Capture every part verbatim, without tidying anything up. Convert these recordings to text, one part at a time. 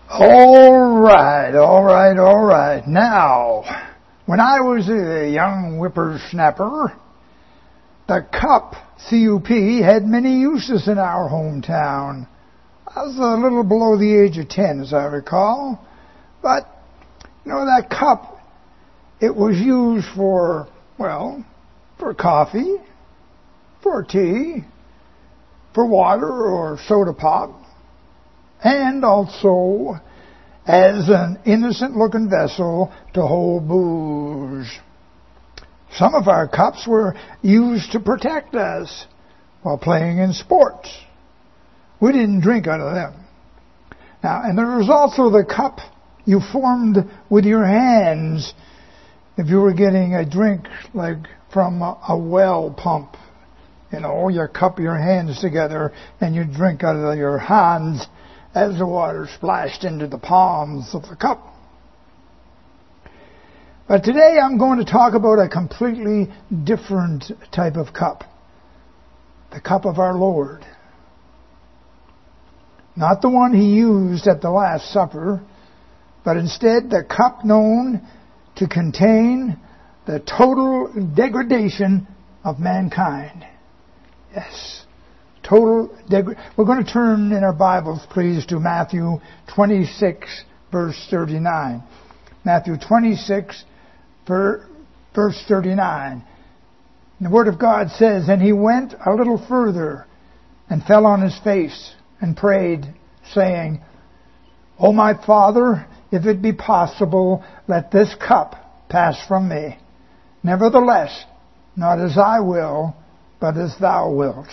All right, all right, all right. Now, when I was a young whippersnapper, the cup, C U P, had many uses in our hometown. I was a little below the age of ten, as I recall. But, you know, that cup, it was used for, well, for coffee, for tea, for water or soda pop, and also as an innocent-looking vessel to hold booze. Some of our cups were used to protect us while playing in sports. We didn't drink out of them. Now, and there was also the cup you formed with your hands if you were getting a drink like from a, a well pump. You know, you cup your hands together and you drink out of your hands as the water splashed into the palms of the cup. But today I'm going to talk about a completely different type of cup. The cup of our Lord. Not the one He used at the Last Supper, but instead the cup known to contain the total degradation of mankind. Yes. Total degradation. We're going to turn in our Bibles, please, to Matthew twenty-six, verse thirty-nine. Matthew twenty-six, verse thirty-nine. And the Word of God says, "And he went a little further and fell on his face and prayed, saying, O my Father, if it be possible, let this cup pass from me. Nevertheless, not as I will, but as thou wilt."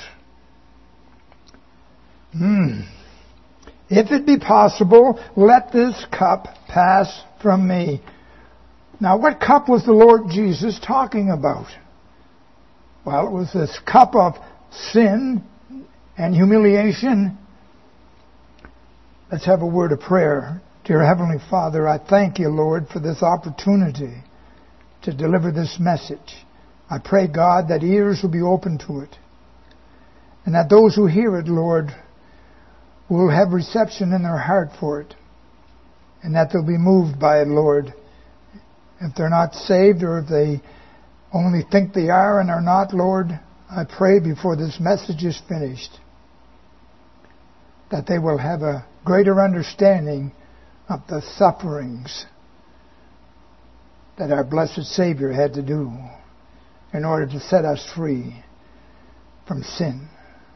Hmm. If it be possible, let this cup pass from me. Now, what cup was the Lord Jesus talking about? Well, it was this cup of sin and humiliation. Let's have a word of prayer. Dear Heavenly Father, I thank you, Lord, for this opportunity to deliver this message. I pray, God, that ears will be open to it, and that those who hear it, Lord, will have reception in their heart for it, and that they'll be moved by it, Lord. If they're not saved, or if they only think they are and are not, Lord, I pray before this message is finished that they will have a greater understanding of the sufferings that our blessed Savior had to do in order to set us free from sin.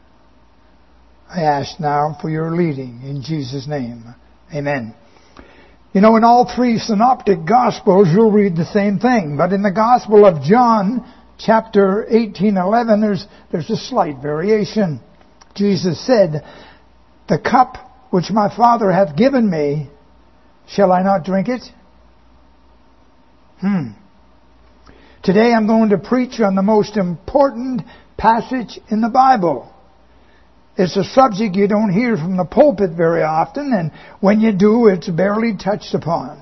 I ask now for your leading in Jesus' name. Amen. You know, in all three synoptic Gospels, you'll read the same thing. But in the Gospel of John, chapter eighteen eleven, there's, there's a slight variation. Jesus said, "The cup which my Father hath given me, shall I not drink it?" Hmm. Today I'm going to preach on the most important passage in the Bible. It's a subject you don't hear from the pulpit very often, and when you do, it's barely touched upon.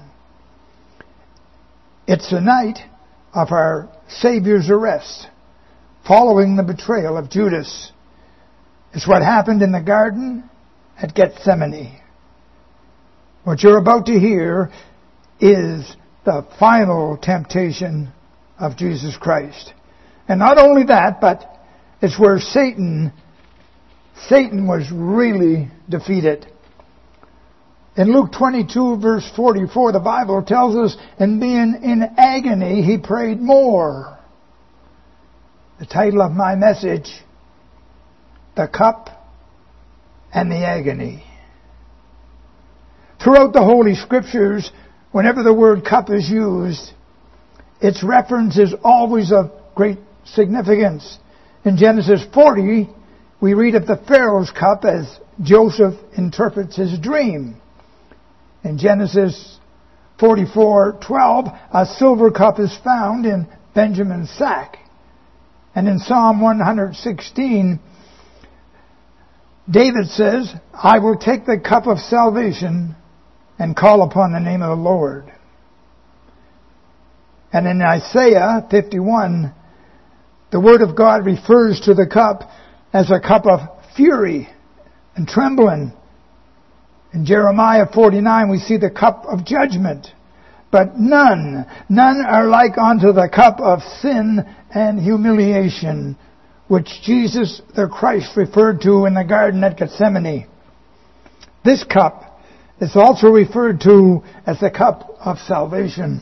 It's the night of our Savior's arrest, following the betrayal of Judas. It's what happened in the garden at Gethsemane. What you're about to hear is the final temptation of Jesus Christ. And not only that, but it's where Satan Satan was really defeated. In Luke twenty-two, verse forty-four, the Bible tells us, "And being in agony, he prayed more." The title of my message, "The Cup and the Agony." Throughout the Holy Scriptures, whenever the word cup is used, its reference is always of great significance. In Genesis forty, we read of the Pharaoh's cup as Joseph interprets his dream. In Genesis forty-four twelve, a silver cup is found in Benjamin's sack. And in Psalm one sixteen, David says, "I will take the cup of salvation and call upon the name of the Lord." And in Isaiah fifty-one, the Word of God refers to the cup as a cup of fury and trembling. In Jeremiah forty-nine, we see the cup of judgment. But none, none are like unto the cup of sin and humiliation, which Jesus the Christ referred to in the garden at Gethsemane. This cup is also referred to as the cup of salvation.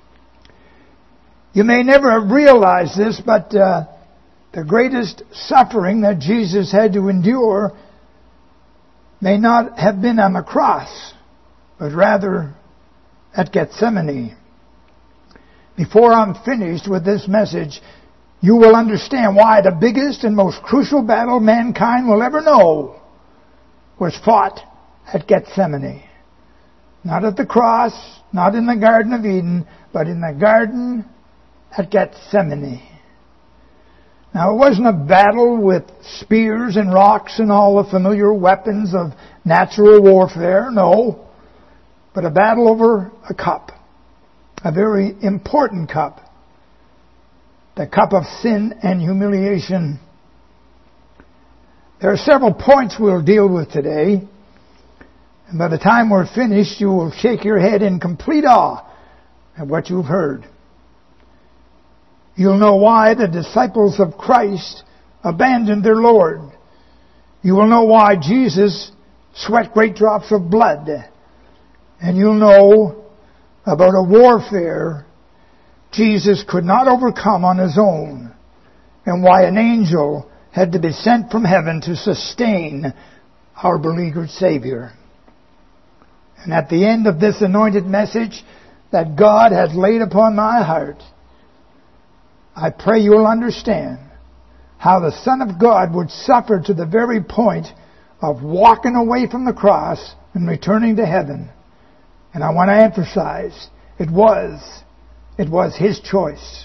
You may never have realized this, but uh, the greatest suffering that Jesus had to endure may not have been on the cross, but rather at Gethsemane. Before I'm finished with this message, you will understand why the biggest and most crucial battle mankind will ever know was fought at Gethsemane. Not at the cross, not in the Garden of Eden, but in the garden at Gethsemane. Now, it wasn't a battle with spears and rocks and all the familiar weapons of natural warfare, no, but a battle over a cup, a very important cup, the cup of sin and humiliation. There are several points we'll deal with today, and by the time we're finished, you will shake your head in complete awe at what you've heard. You'll know why the disciples of Christ abandoned their Lord. You will know why Jesus sweat great drops of blood. And you'll know about a warfare Jesus could not overcome on his own, and why an angel had to be sent from heaven to sustain our beleaguered Savior. And at the end of this anointed message that God has laid upon my heart, I pray you'll understand how the Son of God would suffer to the very point of walking away from the cross and returning to heaven. And I want to emphasize, it was, it was His choice.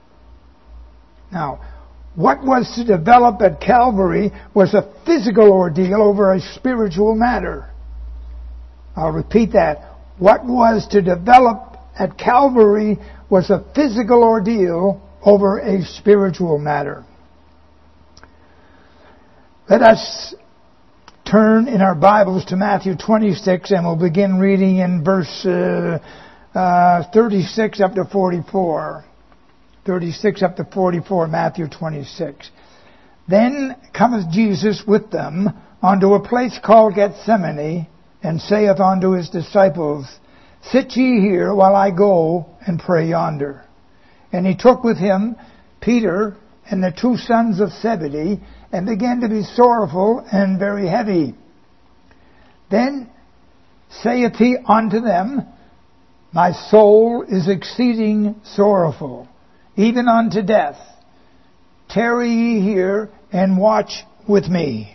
Now, what was to develop at Calvary was a physical ordeal over a spiritual matter. I'll repeat that. What was to develop at Calvary was a physical ordeal over a spiritual matter. Let us turn in our Bibles to Matthew twenty-six, and we'll begin reading in verse uh, uh, thirty-six up to forty-four. thirty-six up to forty-four, Matthew twenty-six. Then cometh Jesus with them unto a place called Gethsemane, and saith unto his disciples, Sit ye here while I go and pray yonder. And he took with him Peter and the two sons of Zebedee, and began to be sorrowful and very heavy. Then saith he unto them, My soul is exceeding sorrowful, even unto death. Tarry ye here and watch with me.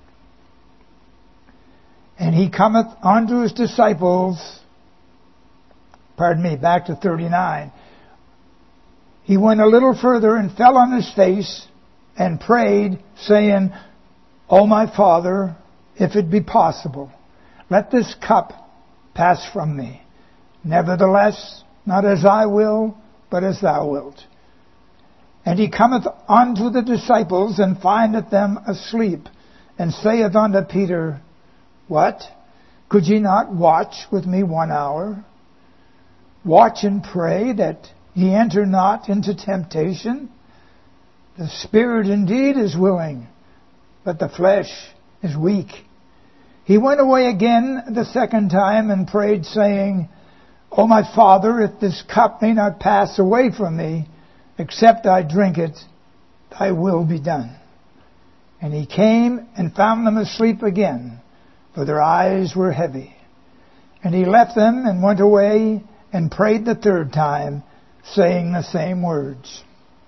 And he cometh unto his disciples, pardon me, back to thirty-nine. He went a little further and fell on his face and prayed, saying, O my Father, if it be possible, let this cup pass from me. Nevertheless, not as I will, but as thou wilt. And he cometh unto the disciples, and findeth them asleep, and saith unto Peter, What? Could ye not watch with me one hour? Watch and pray that ye enter not into temptation. The spirit indeed is willing, but the flesh is weak. He went away again the second time and prayed, saying, O my Father, if this cup may not pass away from me, except I drink it, thy will be done. And he came and found them asleep again, for their eyes were heavy. And he left them and went away and prayed the third time, saying the same words.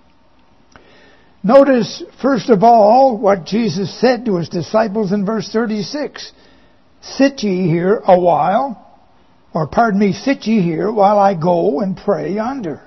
Notice, first of all, what Jesus said to his disciples in verse thirty-six. Sit ye here a while, or pardon me, sit ye here while I go and pray yonder.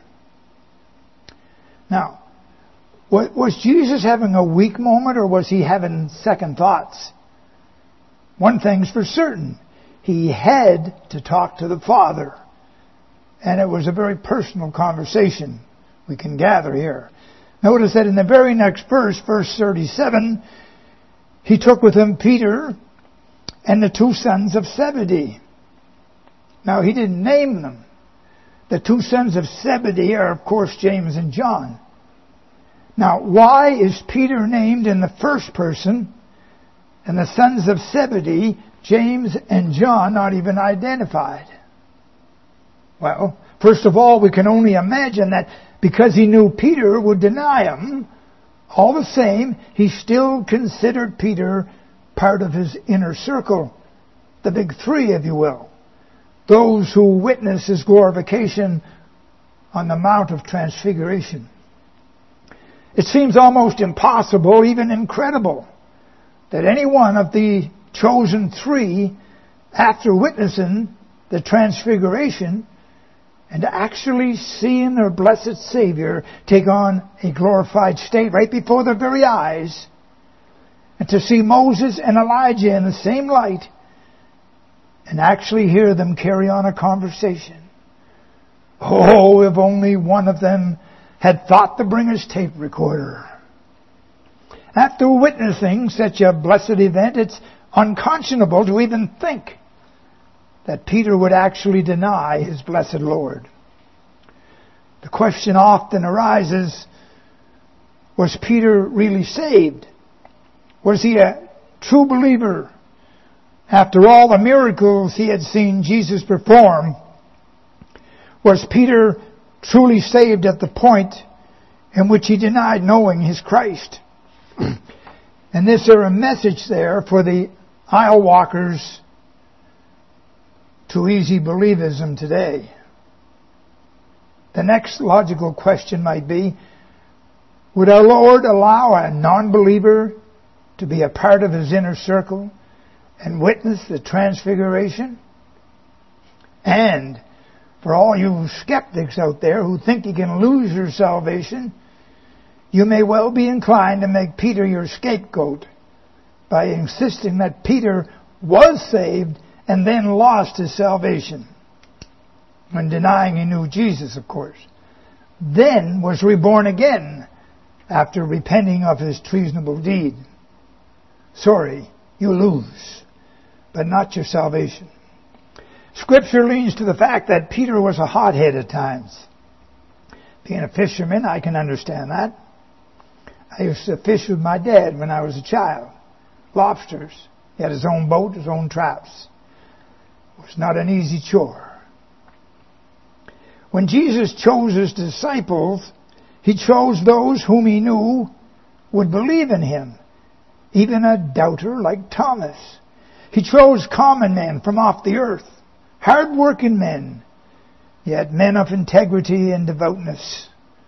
Now, was Jesus having a weak moment, or was he having second thoughts? One thing's for certain. He had to talk to the Father. And it was a very personal conversation we can gather here. Notice that in the very next verse, verse thirty-seven, he took with him Peter and the two sons of Zebedee. Now, he didn't name them. The two sons of Zebedee are, of course, James and John. Now, why is Peter named in the first person and the sons of Zebedee, James and John, not even identified? Well, first of all, we can only imagine that because he knew Peter would deny him, all the same, he still considered Peter part of his inner circle, the big three, if you will. Those who witness his glorification on the Mount of Transfiguration. It seems almost impossible, even incredible, that any one of the chosen three, after witnessing the Transfiguration and actually seeing their blessed Savior take on a glorified state right before their very eyes, and to see Moses and Elijah in the same light, and actually hear them carry on a conversation. Oh, if only one of them had thought to bring his tape recorder. After witnessing such a blessed event, it's unconscionable to even think that Peter would actually deny his blessed Lord. The question often arises, was Peter really saved? Was he a true believer? After all the miracles he had seen Jesus perform, was Peter truly saved at the point in which he denied knowing his Christ? And is there a message there for the aisle walkers to easy believism today? The next logical question might be, would our Lord allow a non-believer to be a part of his inner circle and witness the Transfiguration? And for all you skeptics out there who think you can lose your salvation, you may well be inclined to make Peter your scapegoat by insisting that Peter was saved and then lost his salvation, when denying he knew Jesus, of course. Then was reborn again after repenting of his treasonable deed. Sorry, you lose, but not your salvation. Scripture leans to the fact that Peter was a hothead at times. Being a fisherman, I can understand that. I used to fish with my dad when I was a child. Lobsters. He had his own boat, his own traps. It was not an easy chore. When Jesus chose his disciples, he chose those whom he knew would believe in him, even a doubter like Thomas. He chose common men from off the earth, hard-working men, yet men of integrity and devoutness.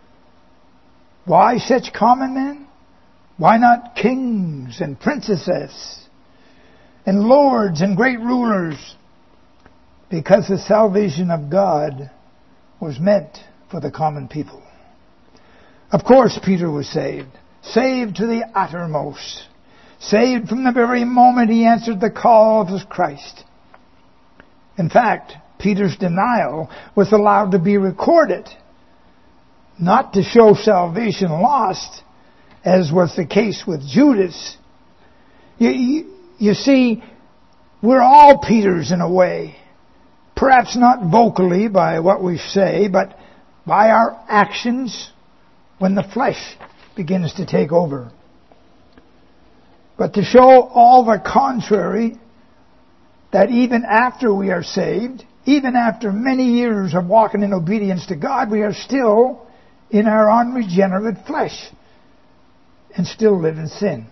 Why such common men? Why not kings and princesses and lords and great rulers? Because the salvation of God was meant for the common people. Of course, Peter was saved. Saved to the uttermost. Saved from the very moment he answered the call of his Christ. In fact, Peter's denial was allowed to be recorded, not to show salvation lost, as was the case with Judas. You, you, you see, we're all Peters in a way. Perhaps not vocally by what we say, but by our actions when the flesh begins to take over. But to show all the contrary, that even after we are saved, even after many years of walking in obedience to God, we are still in our unregenerate flesh and still live in sin.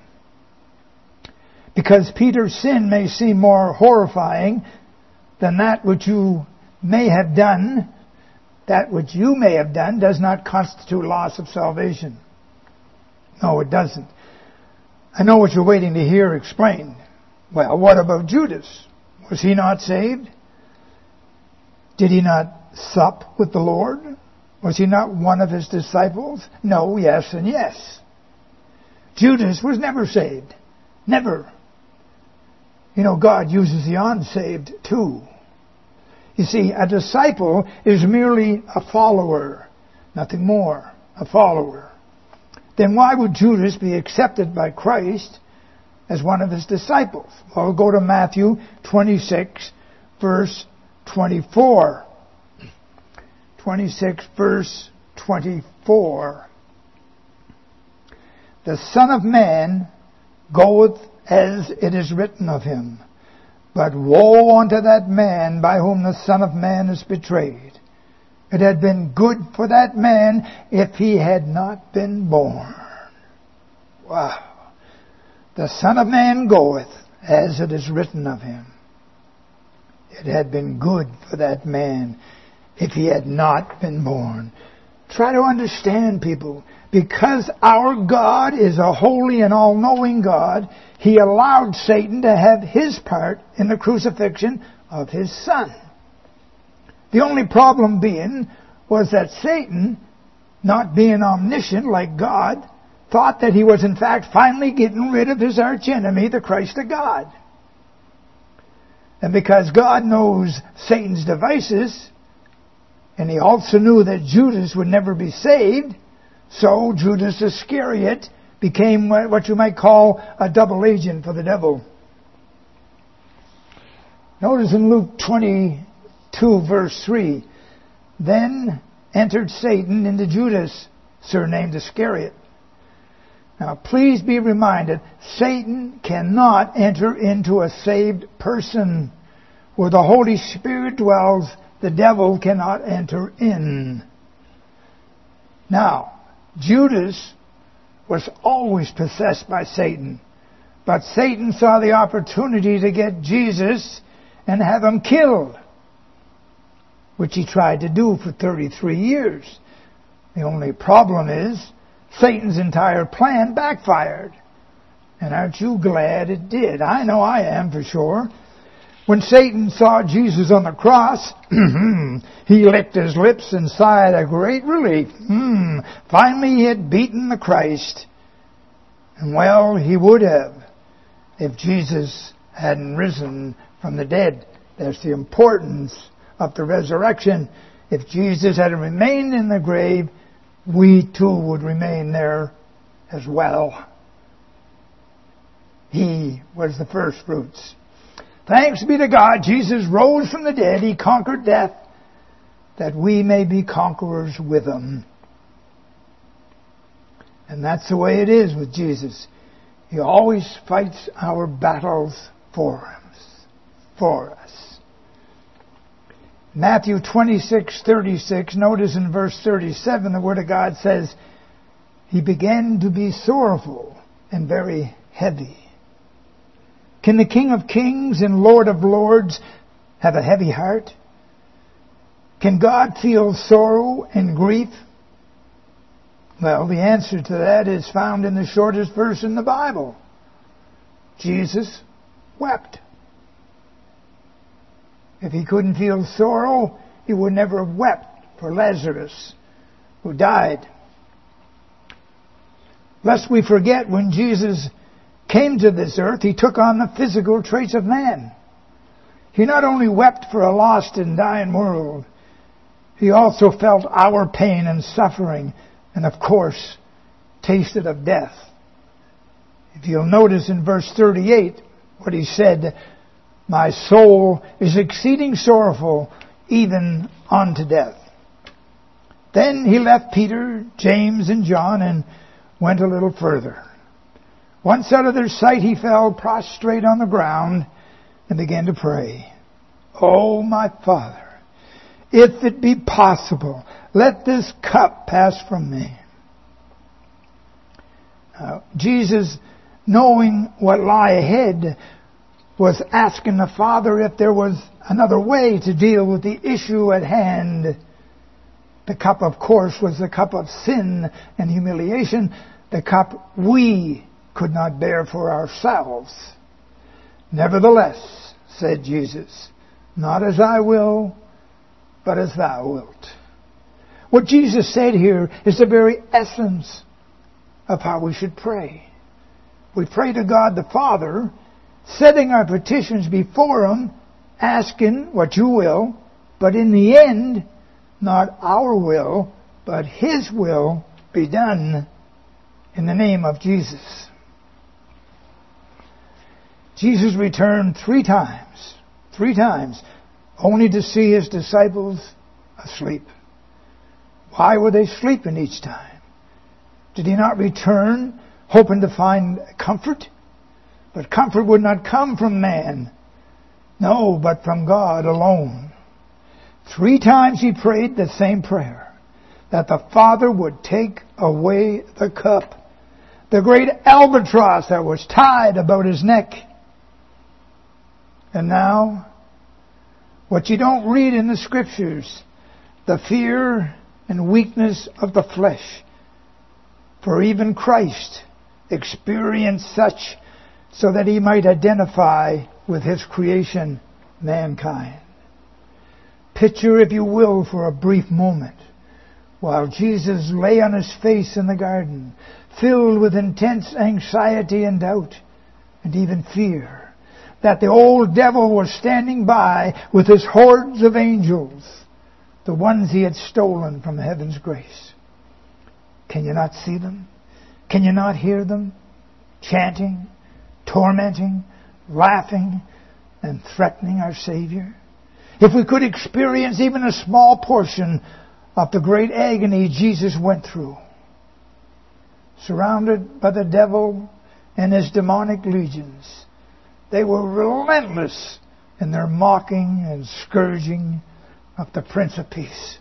Because Peter's sin may seem more horrifying than that which you may have done, that which you may have done does not constitute loss of salvation. No, it doesn't. I know what you're waiting to hear explained. Well, what about Judas? Was he not saved? Did he not sup with the Lord? Was he not one of his disciples? No, yes, and yes. Judas was never saved. Never. You know, God uses the unsaved too. You see, a disciple is merely a follower, nothing more, a follower. Then why would Judas be accepted by Christ as one of his disciples. Well, go to Matthew twenty-six, verse twenty-four. twenty-six, verse twenty-four. The Son of Man goeth as it is written of him. But woe unto that man by whom the Son of Man is betrayed. It had been good for that man if he had not been born. Wow. The Son of Man goeth as it is written of him. It had been good for that man if he had not been born. Try to understand, people. Because our God is a holy and all-knowing God, He allowed Satan to have his part in the crucifixion of His Son. The only problem being was that Satan, not being omniscient like God, thought that he was in fact finally getting rid of his archenemy, the Christ of God. And because God knows Satan's devices, and He also knew that Judas would never be saved, so Judas Iscariot became what you might call a double agent for the devil. Notice in Luke twenty-two, verse three, then entered Satan into Judas, surnamed Iscariot. Now please be reminded, Satan cannot enter into a saved person. Where the Holy Spirit dwells, the devil cannot enter in. Now, Judas was always possessed by Satan. But Satan saw the opportunity to get Jesus and have Him killed, which he tried to do for thirty-three years. The only problem is, Satan's entire plan backfired. And aren't you glad it did? I know I am for sure. When Satan saw Jesus on the cross, he licked his lips and sighed a great relief. Hmm, finally he had beaten the Christ. And well, he would have if Jesus hadn't risen from the dead. That's the importance of the resurrection. If Jesus had remained in the grave, we too would remain there as well. He was the first fruits. Thanks be to God, Jesus rose from the dead. He conquered death, that we may be conquerors with Him. And that's the way it is with Jesus. He always fights our battles for us. For us. Matthew twenty-six, thirty-six, notice in verse thirty-seven, the Word of God says, He began to be sorrowful and very heavy. Can the King of Kings and Lord of Lords have a heavy heart? Can God feel sorrow and grief? Well, the answer to that is found in the shortest verse in the Bible. Jesus wept. If He couldn't feel sorrow, He would never have wept for Lazarus, who died. Lest we forget, when Jesus came to this earth, He took on the physical traits of man. He not only wept for a lost and dying world, He also felt our pain and suffering, and of course, tasted of death. If you'll notice in verse thirty-eight, what He said, My soul is exceeding sorrowful, even unto death. Then He left Peter, James, and John, and went a little further. Once out of their sight, He fell prostrate on the ground and began to pray. Oh, my Father, if it be possible, let this cup pass from me. Uh, Jesus, knowing what lay ahead, was asking the Father if there was another way to deal with the issue at hand. The cup, of course, was the cup of sin and humiliation, the cup we could not bear for ourselves. Nevertheless, said Jesus, not as I will, but as Thou wilt. What Jesus said here is the very essence of how we should pray. We pray to God the Father, setting our petitions before Him, asking what You will, but in the end, not our will, but His will be done in the name of Jesus. Jesus returned three times, three times, only to see his disciples asleep. Why were they sleeping each time? Did he not return hoping to find comfort? But comfort would not come from man. No, but from God alone. Three times he prayed the same prayer, that the Father would take away the cup, the great albatross that was tied about his neck. And now, what you don't read in the Scriptures, the fear and weakness of the flesh. For even Christ experienced such so that he might identify with his creation, mankind. Picture, if you will, for a brief moment, while Jesus lay on his face in the garden, filled with intense anxiety and doubt, and even fear, that the old devil was standing by with his hordes of angels, the ones he had stolen from heaven's grace. Can you not see them? Can you not hear them? Chanting, tormenting, laughing, and threatening our Savior. If we could experience even a small portion of the great agony Jesus went through, surrounded by the devil and his demonic legions, they were relentless in their mocking and scourging of the Prince of Peace.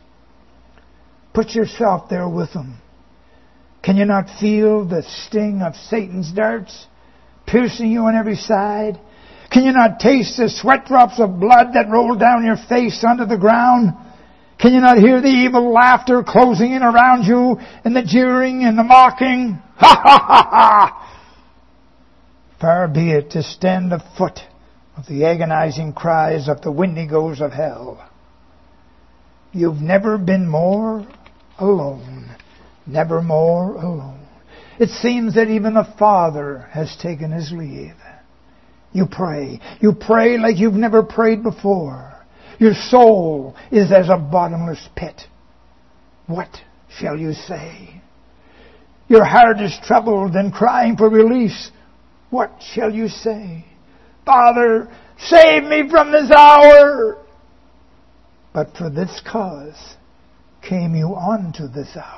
Put yourself there with them. Can you not feel the sting of Satan's darts piercing you on every side? Can you not taste the sweat drops of blood that roll down your face onto the ground? Can you not hear the evil laughter closing in around you, and the jeering and the mocking? Ha ha ha ha! Far be it to stand afoot of the agonizing cries of the Wendigos of hell. You've never been more alone. Never more alone. It seems that even the Father has taken his leave. You pray. You pray like you've never prayed before. Your soul is as a bottomless pit. What shall you say? Your heart is troubled and crying for release. What shall you say? Father, save me from this hour. But for this cause came you unto this hour.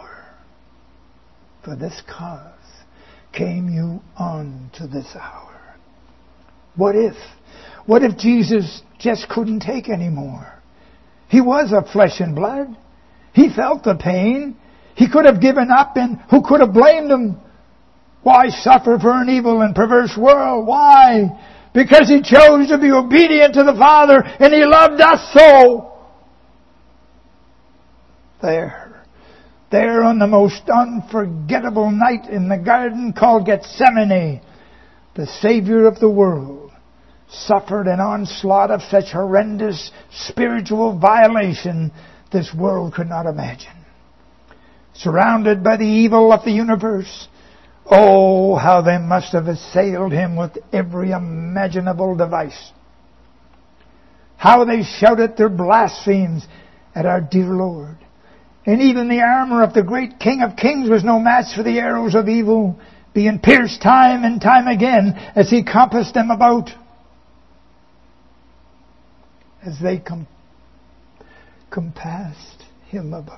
For this cause came you unto this hour. What if? What if Jesus just couldn't take any more? He was of flesh and blood. He felt the pain. He could have given up, and who could have blamed him? Why suffer for an evil and perverse world? Why? Because he chose to be obedient to the Father, and he loved us so. There. There on the most unforgettable night in the garden called Gethsemane, the Savior of the world suffered an onslaught of such horrendous spiritual violation this world could not imagine. Surrounded by the evil of the universe, oh, how they must have assailed him with every imaginable device. How they shouted their blasphemies at our dear Lord. And even the armor of the great King of Kings was no match for the arrows of evil, being pierced time and time again as he compassed them about. As they com- compassed him about.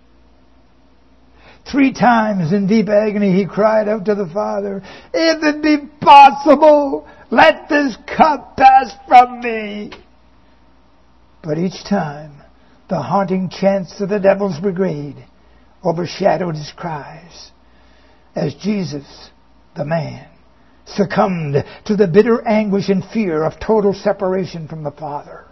Three times in deep agony he cried out to the Father, if it be possible, let this cup pass from me. But each time, the haunting chants of the devil's brigade overshadowed his cries as Jesus, the man, succumbed to the bitter anguish and fear of total separation from the Father.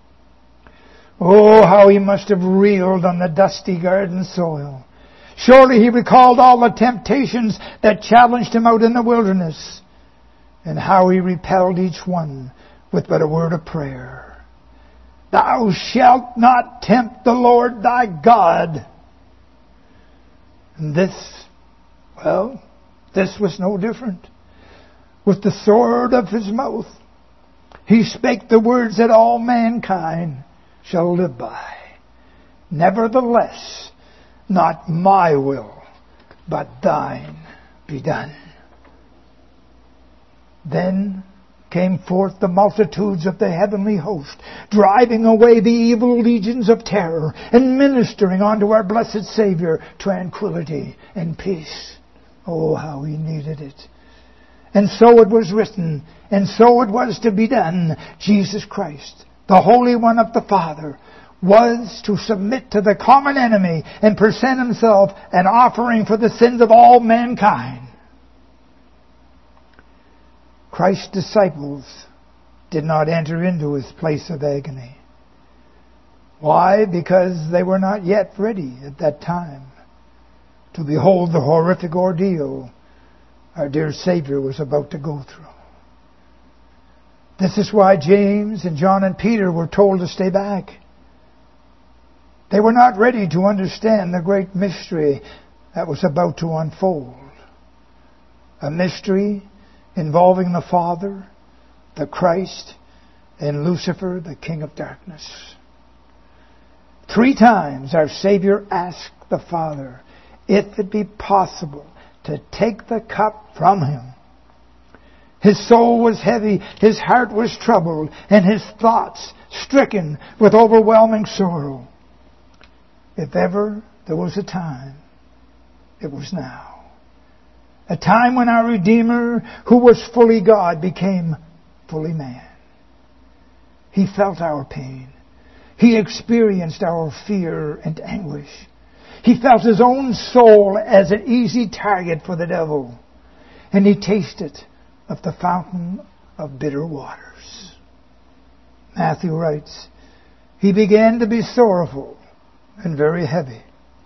Oh, how he must have reeled on the dusty garden soil. Surely he recalled all the temptations that challenged him out in the wilderness, and how he repelled each one with but a word of prayer. Thou shalt not tempt the Lord thy God. And this, well, this was no different. With the sword of his mouth, he spake the words that all mankind shall live by. Nevertheless, not my will, but thine be done. Then came forth the multitudes of the heavenly host, driving away the evil legions of terror, and ministering unto our blessed Savior tranquility and peace. Oh, how he needed it. And so it was written, and so it was to be done. Jesus Christ, the Holy One of the Father, was to submit to the common enemy and present himself an offering for the sins of all mankind. Christ's disciples did not enter into his place of agony. Why? Because they were not yet ready at that time to behold the horrific ordeal our dear Savior was about to go through. This is why James and John and Peter were told to stay back. They were not ready to understand the great mystery that was about to unfold. A mystery involving the Father, the Christ, and Lucifer, the king of darkness. Three times our Savior asked the Father if it be possible to take the cup from him. His soul was heavy, his heart was troubled, and his thoughts stricken with overwhelming sorrow. If ever there was a time, it was now. A time when our Redeemer, who was fully God, became fully man. He felt our pain. He experienced our fear and anguish. He felt his own soul as an easy target for the devil. And he tasted of the fountain of bitter waters. Matthew writes, he began to be sorrowful and very heavy.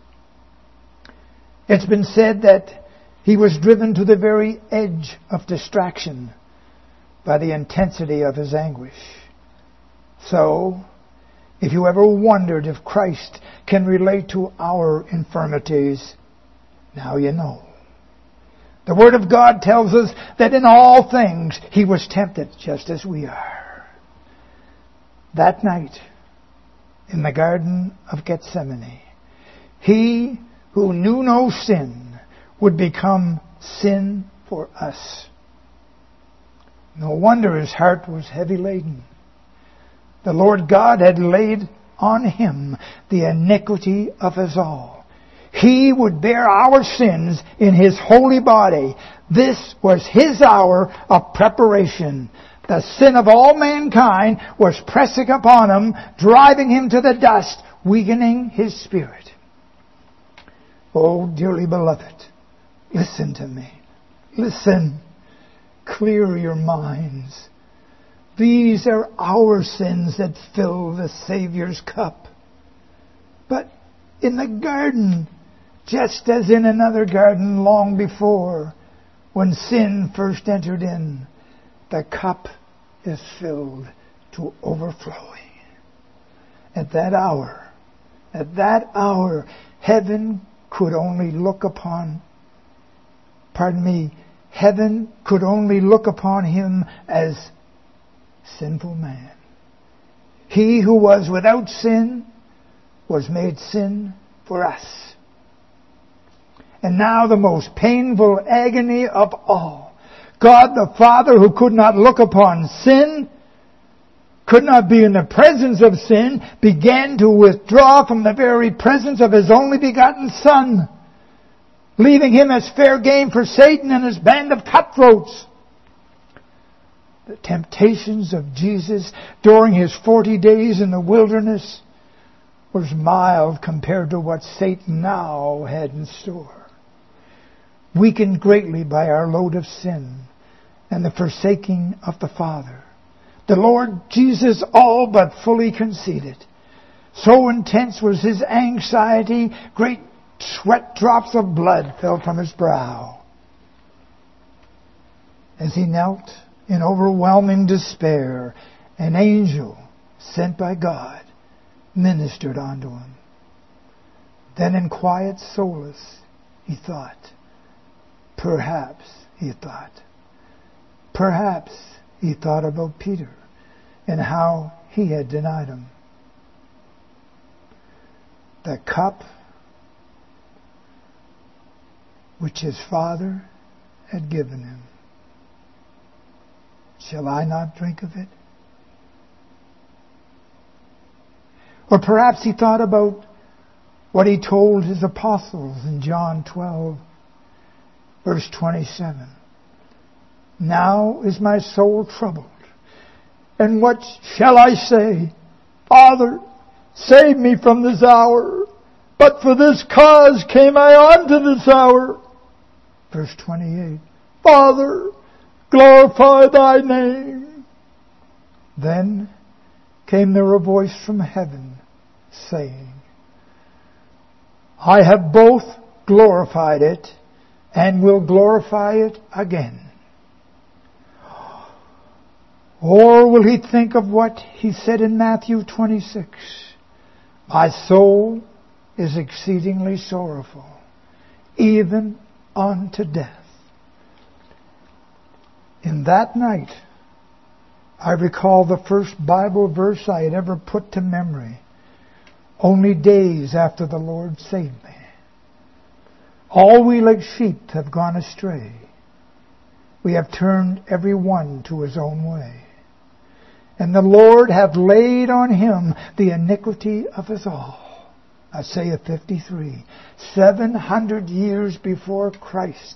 It's been said that he was driven to the very edge of distraction by the intensity of his anguish. So, if you ever wondered if Christ can relate to our infirmities, now you know. The Word of God tells us that in all things he was tempted just as we are. That night, in the Garden of Gethsemane, he who knew no sin would become sin for us. No wonder his heart was heavy laden. The Lord God had laid on him the iniquity of us all. He would bear our sins in his holy body. This was his hour of preparation. The sin of all mankind was pressing upon him, driving him to the dust, weakening his spirit. Oh, dearly beloved, listen to me. Listen. Clear your minds. These are our sins that fill the Savior's cup. But in the garden, just as in another garden long before, when sin first entered in, the cup is filled to overflowing. At that hour, at that hour, heaven could only look upon, pardon me, heaven could only look upon him as sinful man. He who was without sin was made sin for us. And now the most painful agony of all. God the Father, who could not look upon sin, could not be in the presence of sin, began to withdraw from the very presence of his only begotten Son, leaving him as fair game for Satan and his band of cutthroats. The temptations of Jesus during his forty days in the wilderness was mild compared to what Satan now had in store. Weakened greatly by our load of sin and the forsaking of the Father, the Lord Jesus all but fully conceded. So intense was his anxiety, great sweat drops of blood fell from his brow. As he knelt in overwhelming despair, an angel sent by God ministered unto him. Then in quiet solace he thought, perhaps, he thought, perhaps he thought about Peter and how he had denied him. The cup which his Father had given him, shall I not drink of it? Or perhaps he thought about what he told his apostles in John twelve, verse twenty-seven. Now is my soul troubled, and what shall I say? Father, save me from this hour. But for this cause came I unto this hour. Verse twenty-eight. Father, glorify thy name. Then came there a voice from heaven saying, I have both glorified it and will glorify it again. Or will he think of what he said in Matthew twenty-six? My soul is exceedingly sorrowful, even unto death. In that night, I recall the first Bible verse I had ever put to memory, only days after the Lord saved me. All we like sheep have gone astray. We have turned every one to his own way. And the Lord hath laid on him the iniquity of us all. Isaiah fifty-three, seven hundred years before Christ.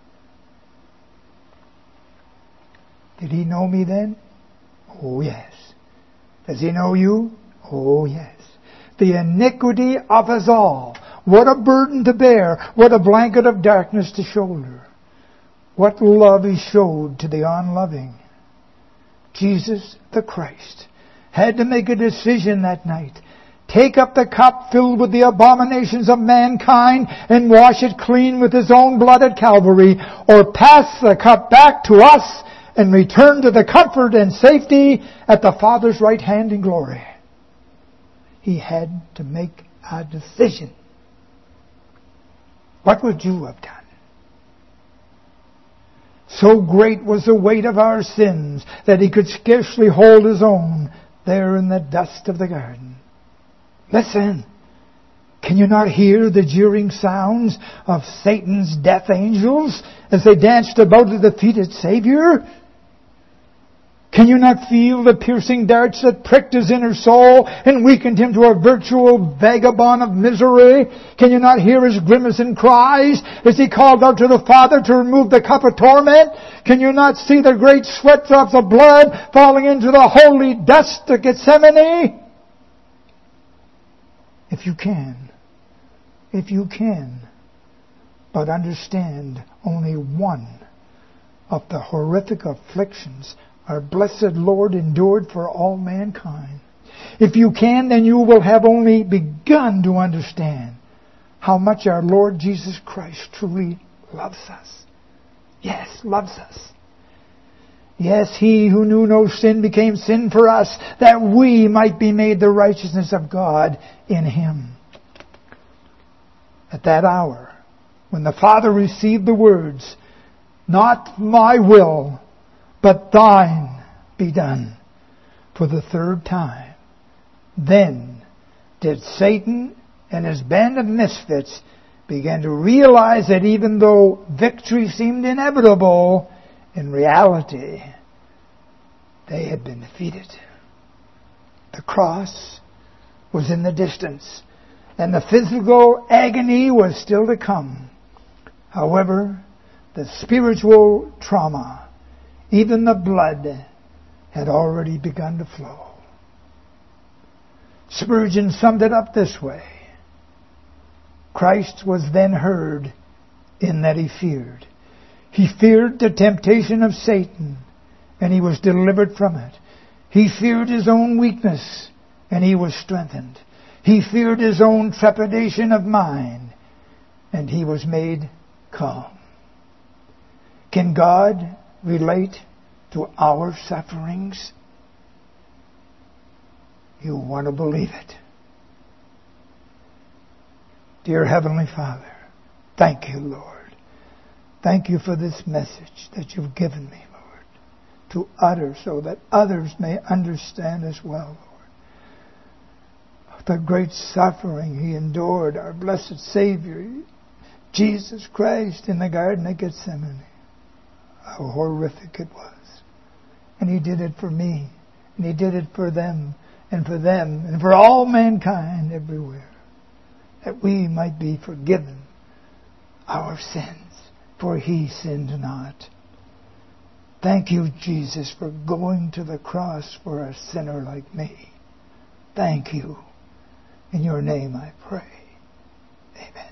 Did he know me then? Oh yes. Does he know you? Oh yes. The iniquity of us all. What a burden to bear. What a blanket of darkness to shoulder. What love he showed to the unloving. Jesus the Christ had to make a decision that night. Take up the cup filled with the abominations of mankind and wash it clean with his own blood at Calvary, or pass the cup back to us and return to the comfort and safety at the Father's right hand in glory. He had to make a decision. What would you have done? So great was the weight of our sins that he could scarcely hold his own there in the dust of the garden. Listen, can you not hear the jeering sounds of Satan's death angels as they danced about the defeated Savior? Can you not feel the piercing darts that pricked his inner soul and weakened him to a virtual vagabond of misery? Can you not hear his grimacing cries as he called out to the Father to remove the cup of torment? Can you not see the great sweat drops of blood falling into the holy dust of Gethsemane? If you can, if you can, but understand only one of the horrific afflictions our blessed Lord endured for all mankind. If you can, then you will have only begun to understand how much our Lord Jesus Christ truly loves us. Yes, loves us. Yes, He who knew no sin became sin for us, that we might be made the righteousness of God in Him. At that hour, when the Father received the words, "Not my will, but thine be done," for the third time, then did Satan and his band of misfits begin to realize that even though victory seemed inevitable, in reality, they had been defeated. The cross was in the distance, and the physical agony was still to come. However, the spiritual trauma, even the blood, had already begun to flow. Spurgeon summed it up this way: Christ was then heard in that He feared. He feared the temptation of Satan, and He was delivered from it. He feared His own weakness, and He was strengthened. He feared His own trepidation of mind, and He was made calm. Can God relate to our sufferings? You want to believe it. Dear Heavenly Father, thank you, Lord. Thank you for this message that you've given me, Lord, to utter so that others may understand as well, Lord. The great suffering He endured, our blessed Savior, Jesus Christ, in the Garden of Gethsemane. How horrific it was. And He did it for me. And He did it for them, and for them, and for all mankind everywhere. That we might be forgiven our sins, for He sinned not. Thank you, Jesus, for going to the cross for a sinner like me. Thank you. In your name I pray. Amen.